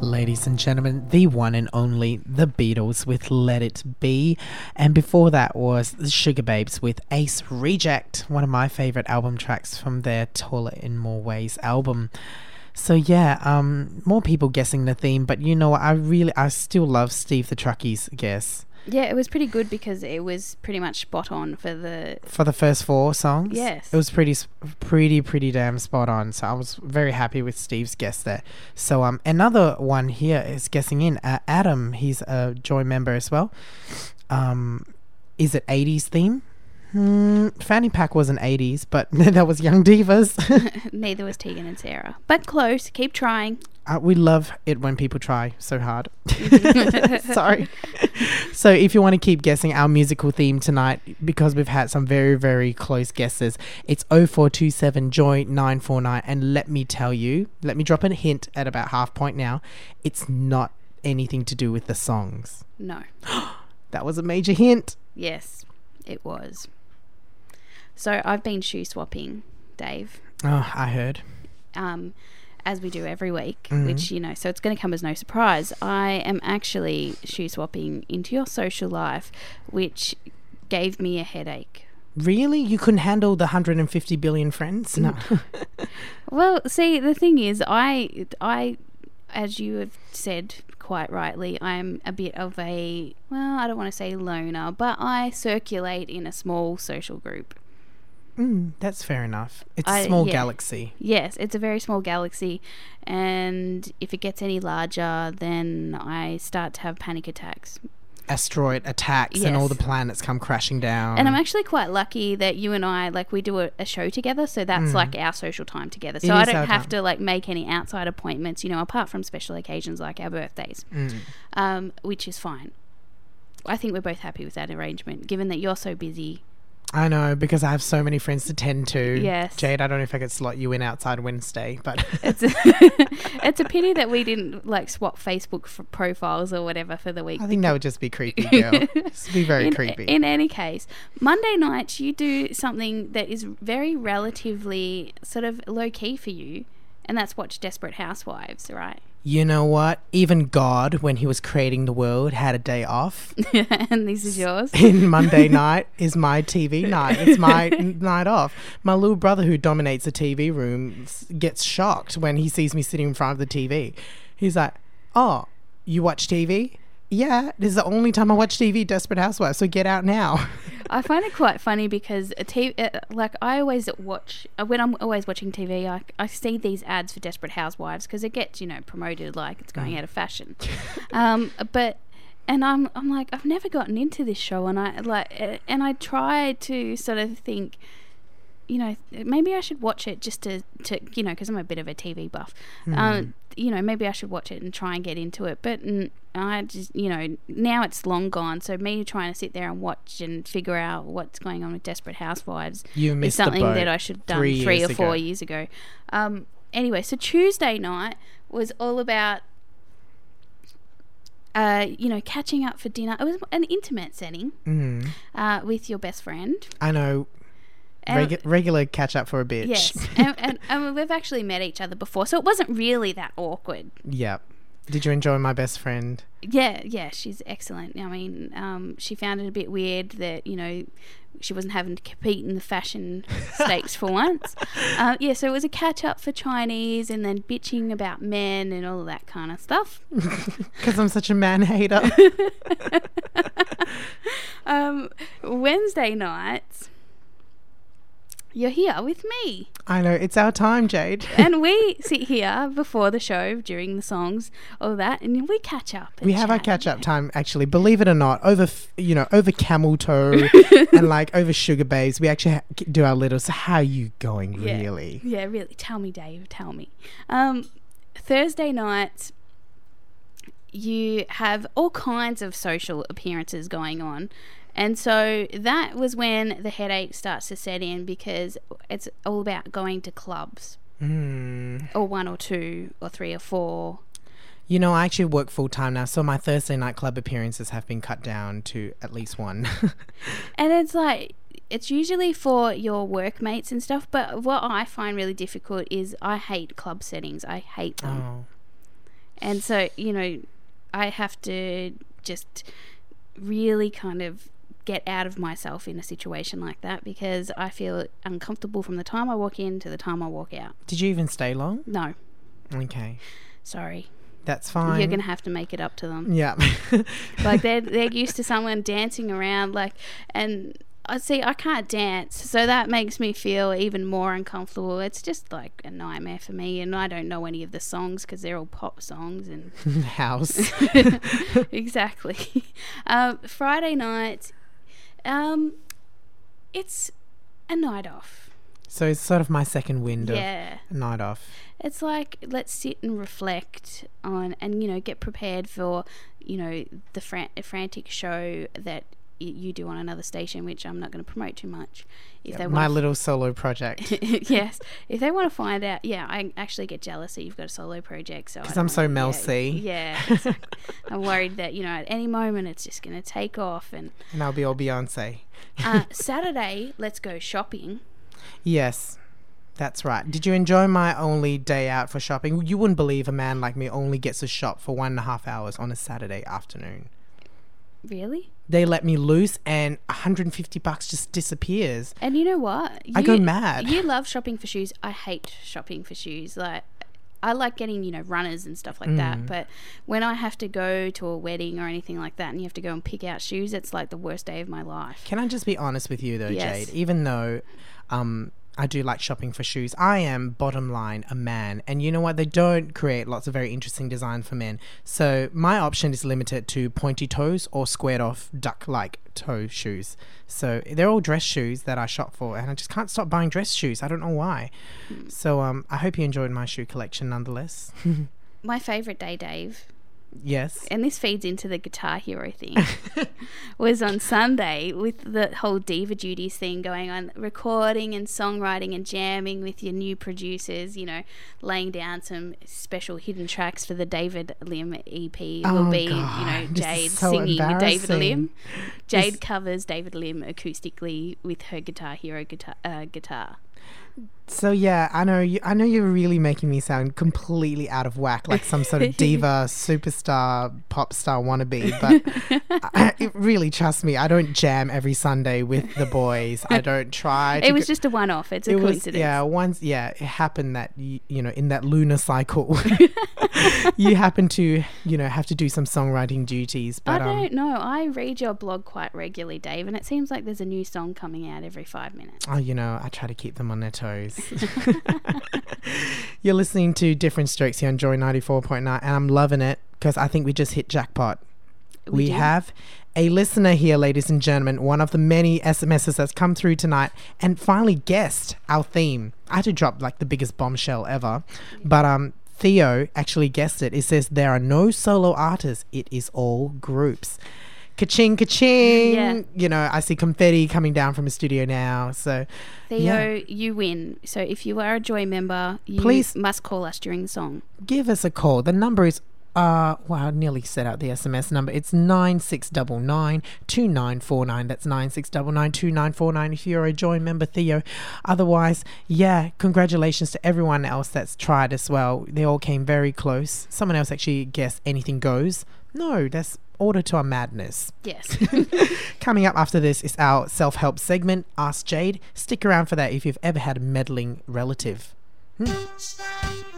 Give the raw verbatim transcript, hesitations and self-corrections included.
Ladies and gentlemen, the one and only The Beatles with Let It Be. And before that was the Sugar Babes with Ace Reject, one of my favourite album tracks from their Taller in More Ways album. So yeah, um, more people guessing the theme, but you know what, I really, I still love Steve the Truckie's guess. Yeah, it was pretty good because it was pretty much spot on for the... For the first four songs? Yes. It was pretty, pretty, pretty damn spot on. So I was very happy with Steve's guess there. So um, another one here is guessing in. Uh, Adam, he's a Joy member as well. Um, is it eighties theme? Hmm, Fanny Pack wasn't eighties, but that was Young Divas. Neither was Tegan and Sarah. But close. Keep trying. Uh, we love it when people try so hard. Sorry. So if you want to keep guessing our musical theme tonight, because we've had some very, very close guesses, it's oh four two seven Joy nine four nine. And let me tell you, let me drop a hint at about half point now. It's not anything to do with the songs. No. That was a major hint. Yes, it was. So I've been shoe swapping, Dave. Oh, I heard. Um, as we do every week, Mm-hmm. which, you know, so it's going to come as no surprise. I am actually shoe swapping into your social life, which gave me a headache. Really? You couldn't handle the one hundred fifty billion friends? No. Well, see, the thing is, I, I, as you have said quite rightly, I'm a bit of a, well, I don't want to say loner, but I circulate in a small social group. Mm, that's fair enough. It's I- a small yeah. galaxy. Yes, it's a very small galaxy, and if it gets any larger, then I start to have panic attacks. Asteroid attacks and all Yes. the planets come crashing down. And I'm actually quite lucky that you and I, like, we do a, a show together, so that's like our social time together. So It I is don't our have time. to like make any outside appointments, you know, apart from special occasions like our birthdays, Mm. um, which is fine. I think we're both happy with that arrangement, given that you're so busy. I know, because I have so many friends to tend to. Yes. Jade, I don't know if I could slot you in outside Wednesday, but It's a, it's a pity that we didn't like swap Facebook f- profiles or whatever for the week. I think that would just be creepy, girl. Just be very in, creepy. In any case, Monday nights you do something that is very relatively sort of low key for you, and that's watch Desperate Housewives, right? You know what? Even God, when he was creating the world, had a day off. And this is yours. In Monday night is my T V night. It's my n- night off. My little brother, who dominates the T V room, s- gets shocked when he sees me sitting in front of the T V. He's like, "Oh, you watch T V? Yeah, this is the only time I watch T V, Desperate Housewives, so get out now." I find it quite funny because a T V, uh, like I always watch uh, when I'm always watching T V, I, I see these ads for Desperate Housewives because it gets, you know, promoted like it's going out of fashion. um, but and I'm I'm like I've never gotten into this show, and I like uh, and I try to sort of think, you know, maybe I should watch it just to, to you know, because I'm a bit of a T V buff. Mm. Um, you know, maybe I should watch it and try and get into it. But mm, I just, you know, now it's long gone. So me trying to sit there and watch and figure out what's going on with Desperate Housewives You is missed the something boat that I should have done three three, years or four ago. years ago. Um, anyway, so Tuesday night was all about, uh, you know, catching up for dinner. It was an intimate setting Mm. uh, with your best friend. I know. And- Regu- regular catch up for a bitch. Yes, and, and, and we've actually met each other before, so it wasn't really that awkward. Yep. Did you enjoy my best friend? Yeah, yeah, she's excellent. I mean, um, she found it a bit weird that, you know, she wasn't having to compete in the fashion stakes for once. Uh, yeah, so it was a catch up for Chinese and then bitching about men and all of that kind of stuff. Because I'm such a man hater. um, Wednesday nights, you're here with me. I know, it's our time, Jade. And we sit here before the show, during the songs, all that, and we catch up. and We have our chat. catch up time, actually. Believe it or not, over f- you know over Camel Toe and like over Sugar Babes, we actually ha- do our little. So how you going, Yeah. really? Yeah, really. Tell me, Dave. Tell me. Um, Thursday nights, you have all kinds of social appearances going on. And so that was when the headache starts to set in because it's all about going to clubs Mm. or one or two or three or four. You know, I actually work full time now, so my Thursday night club appearances have been cut down to at least one. And it's like, it's usually for your workmates and stuff. But what I find really difficult is I hate club settings. I hate them. Oh. And so, you know, I have to just really kind of get out of myself in a situation like that because I feel uncomfortable from the time I walk in to the time I walk out. Did you even stay long? No. Okay. Sorry. That's fine. You're going to have to make it up to them. Yeah. Like, they're, they're used to someone dancing around, like, and I see I can't dance, so that makes me feel even more uncomfortable. It's just like a nightmare for me, and I don't know any of the songs because they're all pop songs and house. Exactly. Um, Friday night, um, it's a night off. So it's sort of my second wind Yeah. of night off. It's like, let's sit and reflect on, and you know, get prepared for, you know, the fran- frantic show that you do on another station, which I'm not going to promote too much. If Yep, they my want little solo project. Yes, if they want to find out, yeah, I actually get jealous that you've got a solo project. So Because I'm so Mel yeah, C. Yeah, exactly. I'm worried that, you know, at any moment it's just going to take off. And And I'll be all Beyonce. uh, Saturday, let's go shopping. Yes, that's right. Did you enjoy my only day out for shopping? You wouldn't believe a man like me only gets to shop for one and a half hours on a Saturday afternoon. Really? They let me loose and one hundred fifty bucks just disappears. And you know what? You, I go mad. You love shopping for shoes. I hate shopping for shoes. Like, I like getting, you know, runners and stuff like Mm. that. But when I have to go to a wedding or anything like that and you have to go and pick out shoes, it's like the worst day of my life. Can I just be honest with you though, Yes. Jade? Even though um, I do like shopping for shoes, I am bottom line a man. And you know what? They don't create lots of very interesting designs for men. So my option is limited to pointy toes or squared off duck-like toe shoes. So they're all dress shoes that I shop for, and I just can't stop buying dress shoes. I don't know why. Hmm. So um, I hope you enjoyed my shoe collection nonetheless. My favourite day, Dave, Yes. and this feeds into the Guitar Hero thing, was on Sunday with the whole Diva Duties thing going on, recording and songwriting and jamming with your new producers, you know, laying down some special hidden tracks for the David Lim E P. Oh, Will be, God, you know, this is Jade so singing with David embarrassing. Lim. Jade This- covers David Lim acoustically with her Guitar Hero guitar. Uh, guitar. So yeah, I know you. I know you're really making me sound completely out of whack, like some sort of diva, superstar, pop star wannabe. But I, it really, trust me, I don't jam every Sunday with the boys. I don't try. To It was go- just a one-off. It's a it was, coincidence. yeah, once, yeah, it happened that you, you know, in that lunar cycle, you happen to, you know, have to do some songwriting duties. But I um, don't know. I read your blog quite regularly, Dave, and it seems like there's a new song coming out every five minutes. oh, you know, I try to keep them on their toes. You're listening to Different Strokes here on Joy ninety-four point nine, and I'm loving it because I think we just hit jackpot. We We, did. have a listener here, ladies and gentlemen, one of the many S M Ses that's come through tonight and finally guessed our theme. I had to drop like the biggest bombshell ever, but um, Theo actually guessed it. It says there are no solo artists, it is all groups. Ka-ching, ka-ching. Yeah. You know, I see confetti coming down from the studio now. So, Theo, yeah. you win. So if you are a Joy member, you Please- must call us during the song. give us a call. The number is uh wow, I nearly set out the S M S number. It's nine six nine nine two nine four nine. That's nine six nine nine two nine four nine if you're a Joy member, Theo. Otherwise, yeah, congratulations to everyone else that's tried as well. They all came very close. Someone else actually guessed anything goes. No, that's order to our madness. Yes. Coming up after this is our self-help segment, Ask Jade. Stick around for that if you've ever had a meddling relative. Hmm.